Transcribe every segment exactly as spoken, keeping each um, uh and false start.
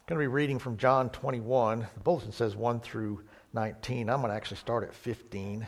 I'm going to be reading from John twenty-one. The bulletin says one through nineteen. I'm going to actually start at fifteen.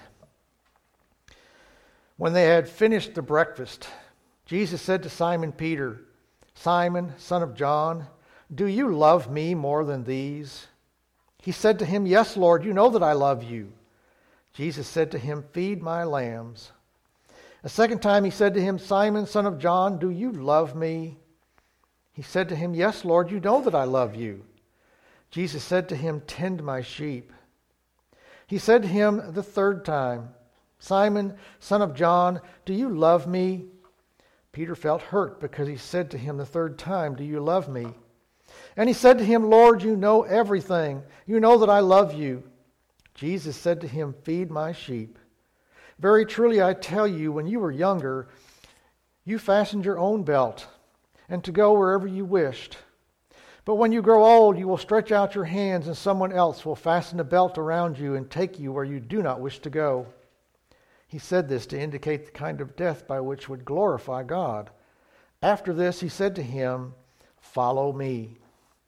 When they had finished the breakfast, Jesus said to Simon Peter, "Simon, son of John, do you love me more than these?" He said to him, "Yes, Lord, you know that I love you." Jesus said to him, "Feed my lambs." A second time he said to him, "Simon, son of John, do you love me?" He said to him, "Yes, Lord, you know that I love you." Jesus said to him, "Tend my sheep." He said to him the third time, "Simon, son of John, do you love me?" Peter felt hurt because he said to him the third time, "Do you love me?" And he said to him, "Lord, you know everything. You know that I love you." Jesus said to him, "Feed my sheep. Very truly I tell you, when you were younger, you fastened your own belt and to go wherever you wished. But when you grow old, you will stretch out your hands and someone else will fasten a belt around you and take you where you do not wish to go." He said this to indicate the kind of death by which would glorify God. After this, he said to him, "Follow me."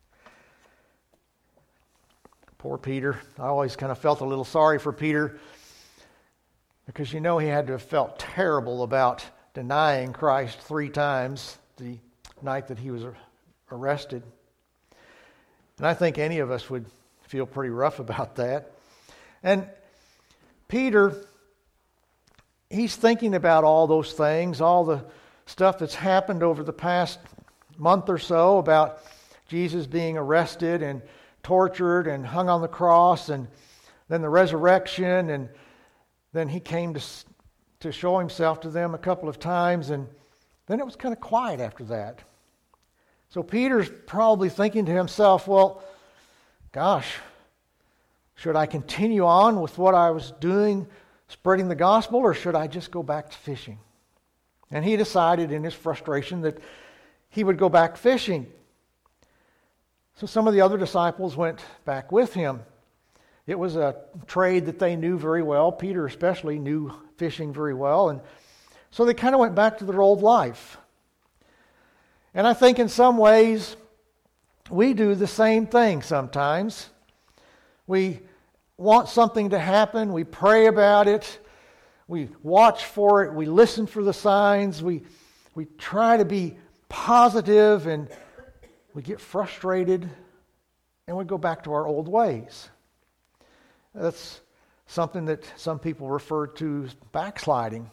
Poor Peter. I always kind of felt a little sorry for Peter because you know he had to have felt terrible about denying Christ three times the night that he was arrested. And I think any of us would feel pretty rough about that. And Peter, he's thinking about all those things, all the stuff that's happened over the past month or so about Jesus being arrested and tortured and hung on the cross, and then the resurrection, and then he came to, to show himself to them a couple of times, and then it was kind of quiet after that. So Peter's probably thinking to himself, well, gosh, should I continue on with what I was doing, spreading the gospel, or should I just go back to fishing? And he decided in his frustration that he would go back fishing. So some of the other disciples went back with him. It was a trade that they knew very well. Peter especially knew fishing very well. And so they kind of went back to their old life. And I think in some ways, we do the same thing sometimes. We want something to happen. We pray about it. We watch for it. We listen for the signs. We, we try to be positive, and we get frustrated, and we go back to our old ways. That's something that some people refer to as backsliding.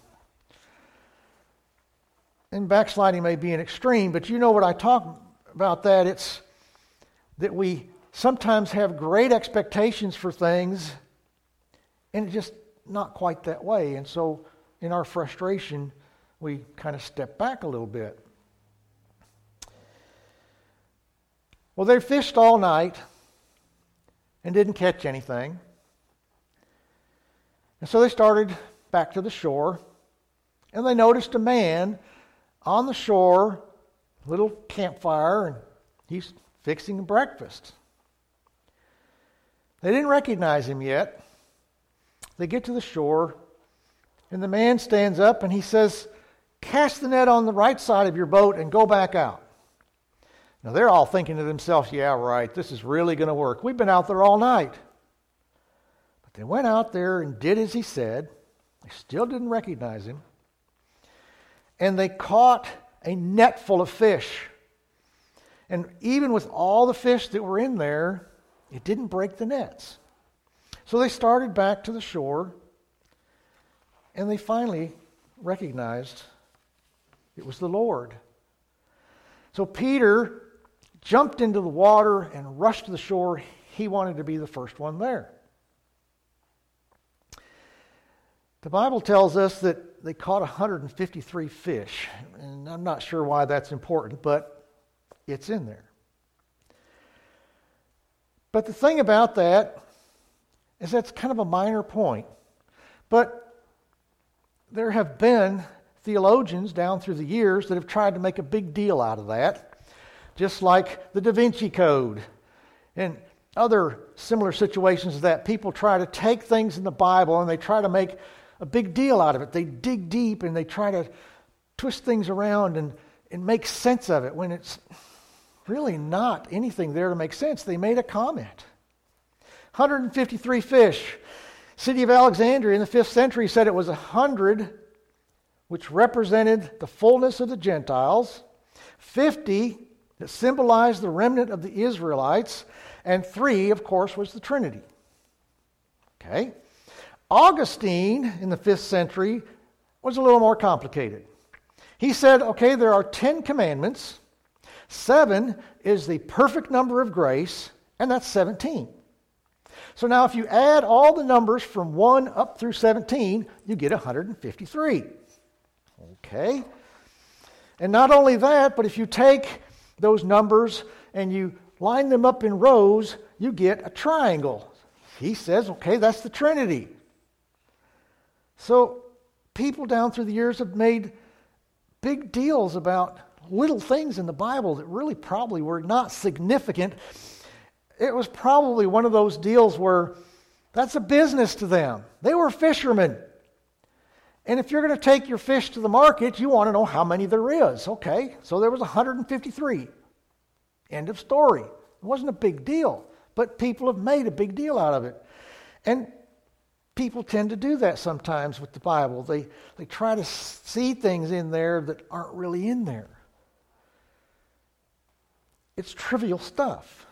And backsliding may be an extreme, but you know what I talk about that. It's that we sometimes have great expectations for things, and it's just not quite that way. And so in our frustration, we kind of step back a little bit. Well, they fished all night and didn't catch anything. And so they started back to the shore, and they noticed a man on the shore, little campfire, and he's fixing breakfast. They didn't recognize him yet. They get to the shore, and the man stands up and he says, "Cast the net on the right side of your boat and go back out." Now they're all thinking to themselves, "Yeah, right, this is really going to work. We've been out there all night." But they went out there and did as he said. They still didn't recognize him. And they caught a net full of fish. And even with all the fish that were in there, it didn't break the nets. So they started back to the shore, and they finally recognized it was the Lord. So Peter jumped into the water and rushed to the shore. He wanted to be the first one there. The Bible tells us that they caught one hundred fifty-three fish, and I'm not sure why that's important, but it's in there. But the thing about that is that's kind of a minor point. But there have been theologians down through the years that have tried to make a big deal out of that, just like the Da Vinci Code and other similar situations that people try to take things in the Bible and they try to make a big deal out of it. They dig deep and they try to twist things around and, and make sense of it when it's really not anything there to make sense. They made a comment. one hundred fifty-three fish. City of Alexandria in the fifth century said it was one hundred, which represented the fullness of the Gentiles, fifty that symbolized the remnant of the Israelites, and three, of course, was the Trinity. Okay? Augustine in the fifth century was a little more complicated. He said, okay, there are ten commandments. Seven is the perfect number of grace, and that's seventeen. So now if you add all the numbers from one up through seventeen, you get one hundred fifty-three. Okay? And not only that, but if you take those numbers and you line them up in rows, you get a triangle. He says, okay, that's the Trinity. So people down through the years have made big deals about little things in the Bible that really probably were not significant. It was probably one of those deals where that's a business to them. They were fishermen. And if you're going to take your fish to the market, you want to know how many there is. Okay, so there was one hundred fifty-three. End of story. It wasn't a big deal, but people have made a big deal out of it. And people tend to do that sometimes with the Bible. They, they try to see things in there that aren't really in there. It's trivial stuff.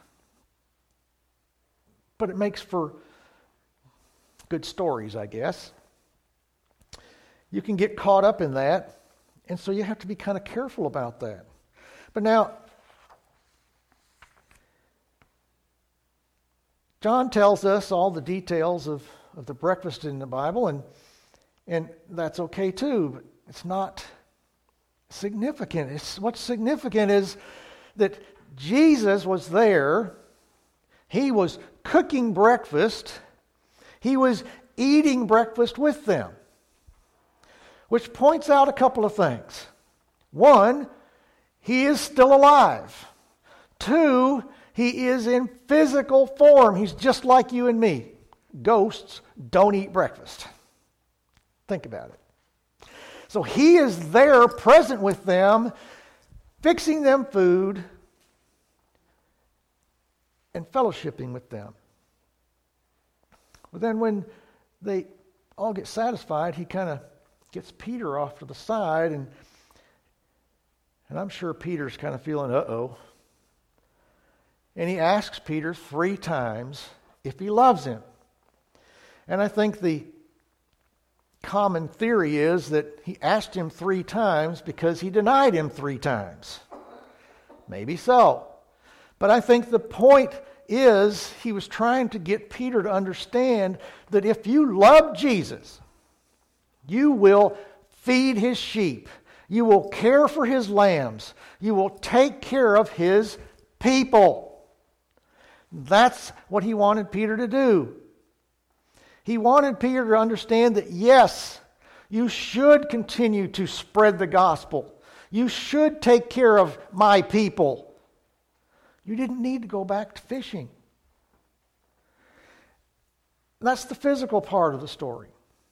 But it makes for good stories, I guess. You can get caught up in that, and so you have to be kind of careful about that. But now, John tells us all the details of, of the breakfast in the Bible, and, and that's okay too, but it's not significant. It's, what's significant is that Jesus was there. He was cooking breakfast. He was eating breakfast with them, which points out a couple of things. One, he is still alive. Two, he is in physical form. He's just like you and me. Ghosts don't eat breakfast. Think about it. So he is there, present with them, fixing them food, and fellowshipping with them. But then when they all get satisfied, he kind of gets Peter off to the side, and and I'm sure Peter's kind of feeling, uh-oh. And he asks Peter three times if he loves him. And I think the common theory is that he asked him three times because he denied him three times. Maybe so. But I think the point is he was trying to get Peter to understand that if you love Jesus, you will feed his sheep. You will care for his lambs. You will take care of his people. That's what he wanted Peter to do. He wanted Peter to understand that, yes, you should continue to spread the gospel. You should take care of my people. You didn't need to go back to fishing. That's the physical part of the story.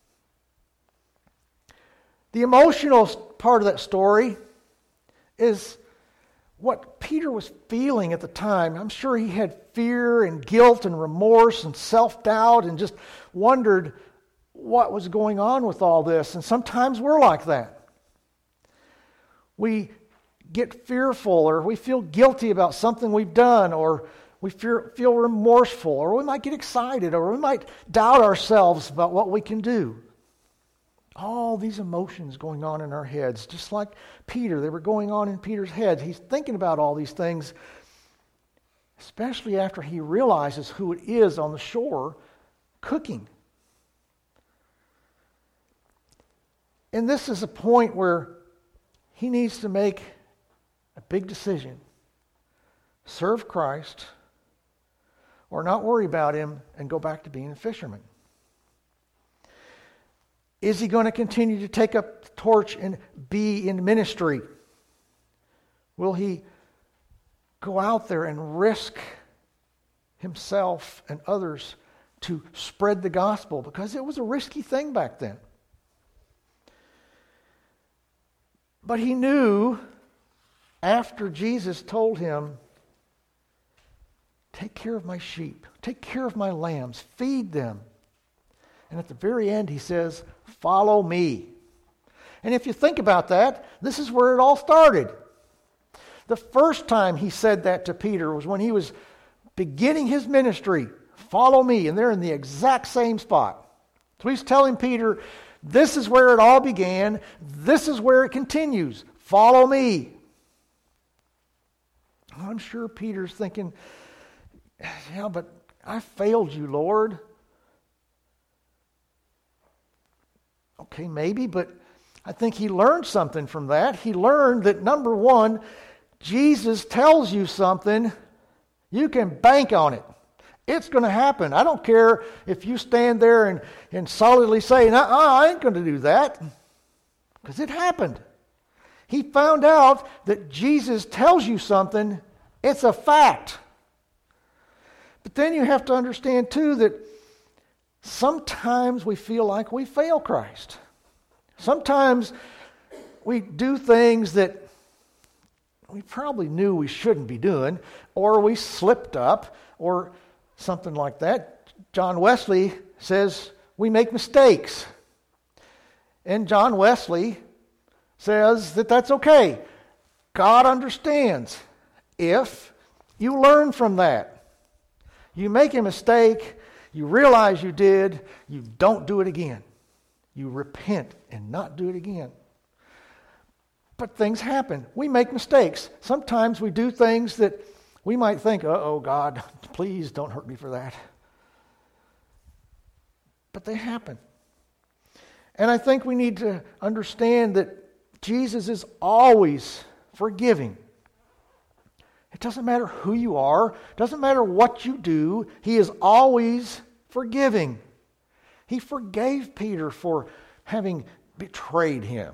The emotional part of that story is what Peter was feeling at the time. I'm sure he had fear and guilt and remorse and self-doubt and just wondered what was going on with all this. And sometimes we're like that. We get fearful, or we feel guilty about something we've done, or we fear, feel remorseful, or we might get excited, or we might doubt ourselves about what we can do. All these emotions going on in our heads, just like Peter, they were going on in Peter's head. He's thinking about all these things, especially after he realizes who it is on the shore cooking. And this is a point where he needs to make a big decision. Serve Christ, or not worry about him and go back to being a fisherman. Is he going to continue to take up the torch and be in ministry? Will he go out there and risk himself and others to spread the gospel? Because it was a risky thing back then. But he knew after Jesus told him take care of my sheep. Take care of my lambs. Feed them. And at the very end, he says, follow me. And if you think about that, this is where it all started. The first time he said that to Peter was when he was beginning his ministry. Follow me. And they're in the exact same spot. So he's telling Peter, this is where it all began. This is where it continues. Follow me. I'm sure Peter's thinking, yeah, but I failed you, Lord. Okay, maybe, but I think he learned something from that. He learned that, number one, Jesus tells you something, you can bank on it. It's going to happen. I don't care if you stand there and, and solidly say, no, I ain't going to do that. Because it happened. He found out that Jesus tells you something, it's a fact. But then you have to understand, too, that sometimes we feel like we fail Christ. Sometimes we do things that we probably knew we shouldn't be doing, or we slipped up, or something like that. John Wesley says we make mistakes. And John Wesley says that that's okay. God understands if you learn from that. You make a mistake, you realize you did, you don't do it again. You repent and not do it again. But things happen. We make mistakes. Sometimes we do things that we might think, uh-oh, God, please don't hurt me for that. But they happen. And I think we need to understand that Jesus is always forgiving. It doesn't matter who you are. It doesn't matter what you do. He is always forgiving. He forgave Peter for having betrayed him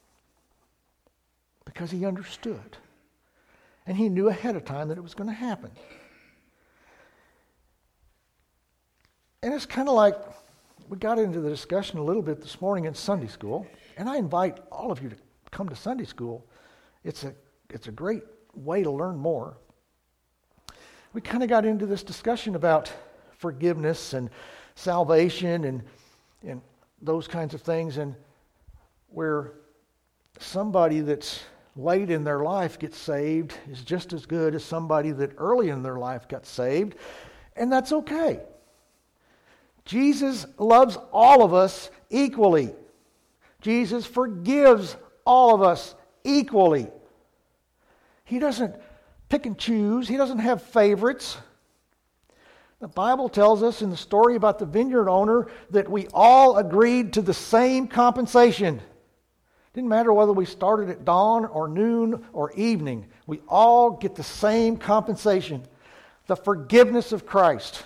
because he understood. And he knew ahead of time that it was going to happen. And it's kind of like we got into the discussion a little bit this morning in Sunday school. And I invite all of you to come to Sunday school. It's a, it's a great way to learn more. We kind of got into this discussion about forgiveness and salvation and, and those kinds of things, and where somebody that's late in their life gets saved is just as good as somebody that early in their life got saved, and that's okay. Jesus loves all of us equally. Jesus forgives all of us equally. He doesn't pick and choose. He doesn't have favorites. The Bible tells us in the story about the vineyard owner that we all agreed to the same compensation. Didn't matter whether we started at dawn or noon or evening. We all get the same compensation. The forgiveness of Christ.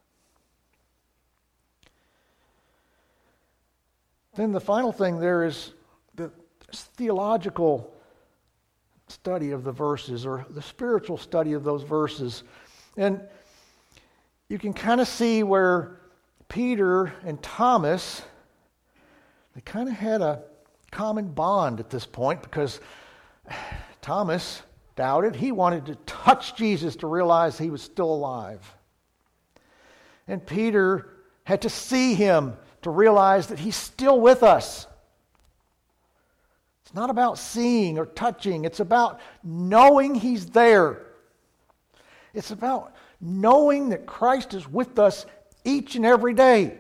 Then the final thing there is the theological study of the verses, or the spiritual study of those verses. And you can kind of see where Peter and Thomas, they kind of had a common bond at this point, because Thomas doubted. He wanted to touch Jesus to realize he was still alive. And Peter had to see him to realize that he's still with us. It's not about seeing or touching. It's about knowing he's there. It's about knowing that Christ is with us each and every day.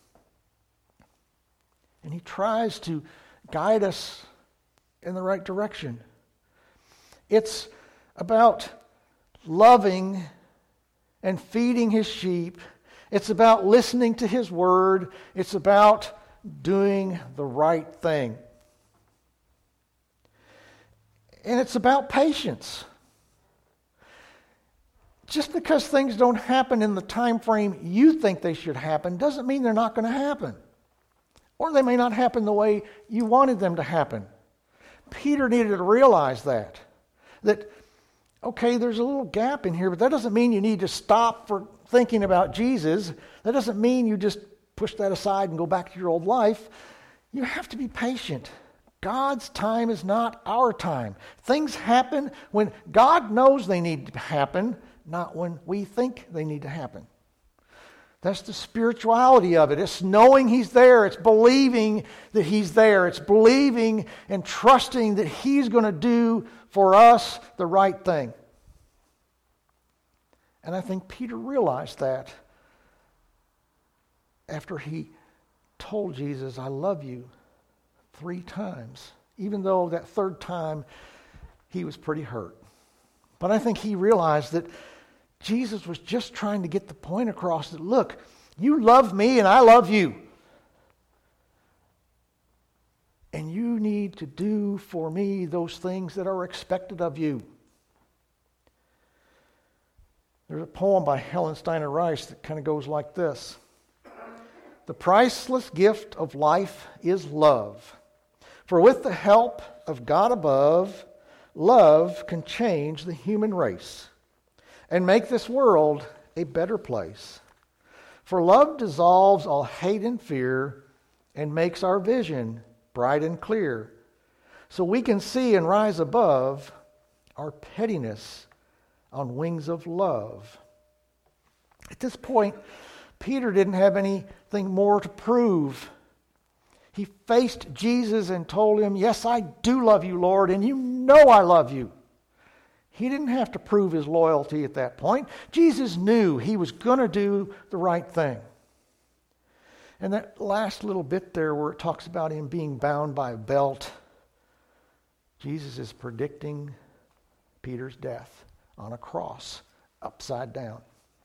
And he tries to guide us in the right direction. It's about loving and feeding his sheep. It's about listening to his word. It's about doing the right thing. And it's about patience. Just because things don't happen in the time frame you think they should happen doesn't mean they're not going to happen. Or they may not happen the way you wanted them to happen. Peter needed to realize that. That, okay, there's a little gap in here, but that doesn't mean you need to stop for thinking about Jesus. That doesn't mean you just push that aside and go back to your old life. You have to be patient. God's time is not our time. Things happen when God knows they need to happen, not when we think they need to happen. That's the spirituality of it. It's knowing He's there. It's believing that He's there. It's believing and trusting that He's going to do for us the right thing. And I think Peter realized that after he told Jesus, I love you, three times. Even though that third time he was pretty hurt. But I think he realized that Jesus was just trying to get the point across that, look, you love me and I love you. And you need to do for me those things that are expected of you. There's a poem by Helen Steiner Rice that kind of goes like this. The priceless gift of life is love. For with the help of God above, love can change the human race and make this world a better place. For love dissolves all hate and fear and makes our vision bright and clear, so we can see and rise above our pettiness on wings of love. At this point, Peter didn't have anything more to prove. He faced Jesus and told him, yes, I do love you, Lord, and you know I love you. He didn't have to prove his loyalty at that point. Jesus knew he was going to do the right thing. And that last little bit there where it talks about him being bound by a belt, Jesus is predicting Peter's death on a cross, upside down.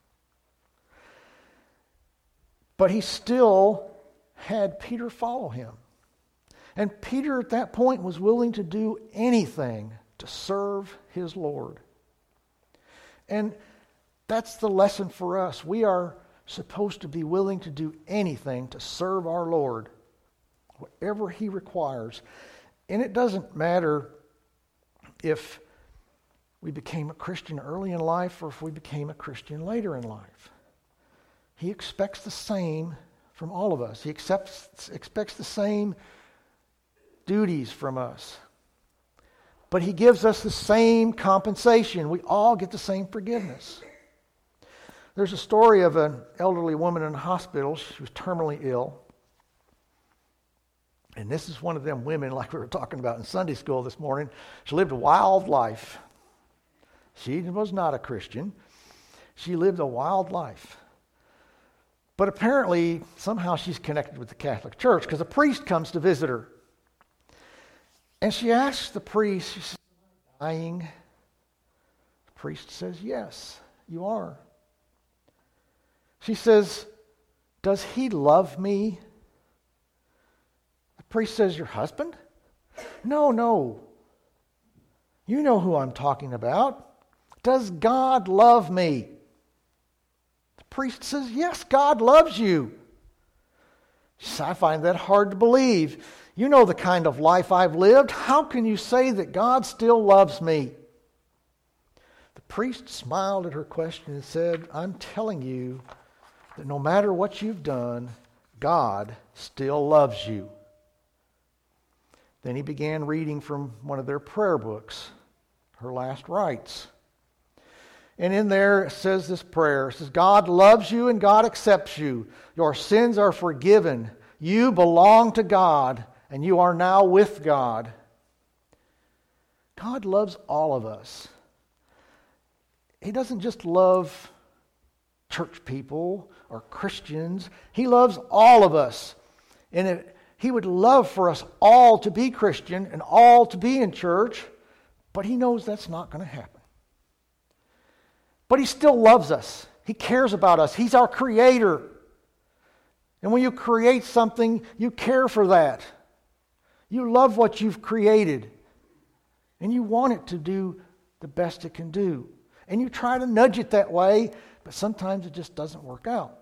But he still had Peter follow him. And Peter at that point was willing to do anything to serve his Lord. And that's the lesson for us. We are supposed to be willing to do anything to serve our Lord, whatever He requires. And it doesn't matter if we became a Christian early in life or if we became a Christian later in life. He expects the same from all of us. He accepts, expects the same duties from us. But He gives us the same compensation. We all get the same forgiveness. There's a story of an elderly woman in a hospital. She was terminally ill. And this is one of them women like we were talking about in Sunday school this morning. She lived a wild life. She was not a Christian. She lived a wild life. But apparently, somehow she's connected with the Catholic Church because a priest comes to visit her. And she asks the priest, she says, am I dying? The priest says, yes, you are. She says, does he love me? The priest says, your husband? No, no. You know who I'm talking about. Does God love me? The priest says, yes, God loves you. She says, I find that hard to believe. You know the kind of life I've lived. How can you say that God still loves me? The priest smiled at her question and said, I'm telling you that no matter what you've done, God still loves you. Then he began reading from one of their prayer books, her last rites. And in there it says this prayer. It says, God loves you and God accepts you. Your sins are forgiven. You belong to God and you are now with God. God loves all of us. He doesn't just love church people or Christians. He loves all of us. And it, He would love for us all to be Christian and all to be in church, but He knows that's not going to happen. But He still loves us. He cares about us. He's our creator. And when you create something, you care for that. You love what you've created. And you want it to do the best it can do. And you try to nudge it that way, but sometimes it just doesn't work out.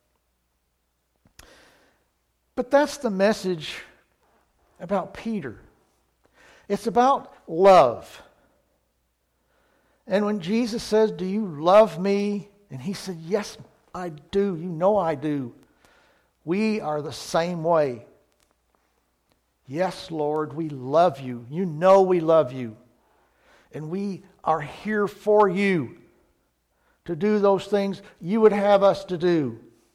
But that's the message about Peter. It's about love. And when Jesus says, do you love me? And he said, yes, I do. You know I do. We are the same way. Yes, Lord, we love you. You know we love you. And we are here for you. to do those things you would have us to do.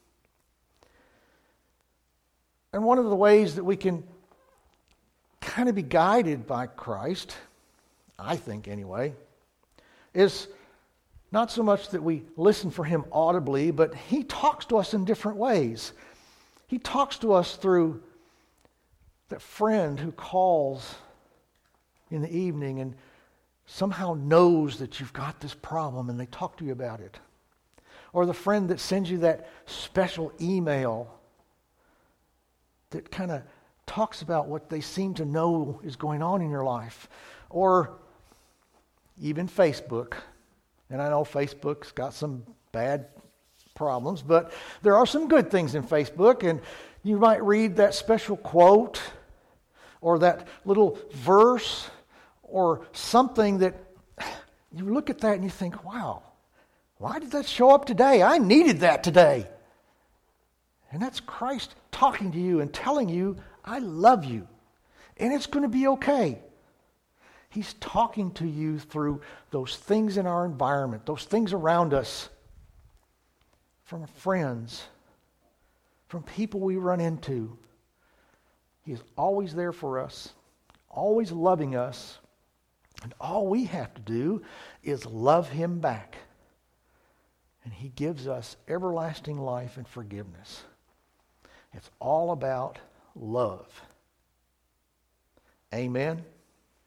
And one of the ways that we can kind of be guided by Christ, I think anyway, is not so much that we listen for him audibly, but he talks to us in different ways. He talks to us through that friend who calls in the evening and somehow knows that you've got this problem and they talk to you about it. Or the friend that sends you that special email that kind of talks about what they seem to know is going on in your life. Or even Facebook. And I know Facebook's got some bad problems, but there are some good things in Facebook, and you might read that special quote or that little verse or something that you look at that and you think, wow, why did that show up today? I needed that today. And that's Christ talking to you and telling you, I love you, and it's going to be okay. He's talking to you through those things in our environment, those things around us, from friends, from people we run into. He is always there for us, always loving us, and all we have to do is love him back. And he gives us everlasting life and forgiveness. It's all about love. Amen.